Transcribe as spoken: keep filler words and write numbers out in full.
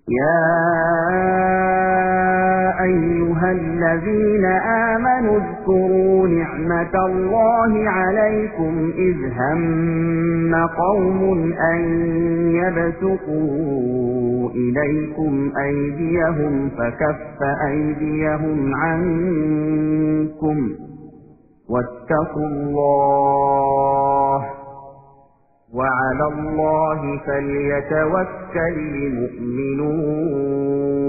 يا أيها الذين آمنوا اذكروا نعمة الله عليكم إذ هم قوم أن يبسطوا إليكم أيديهم فكف أيديهم عنكم واتقوا الله وعلى الله فليتوكل المؤمنون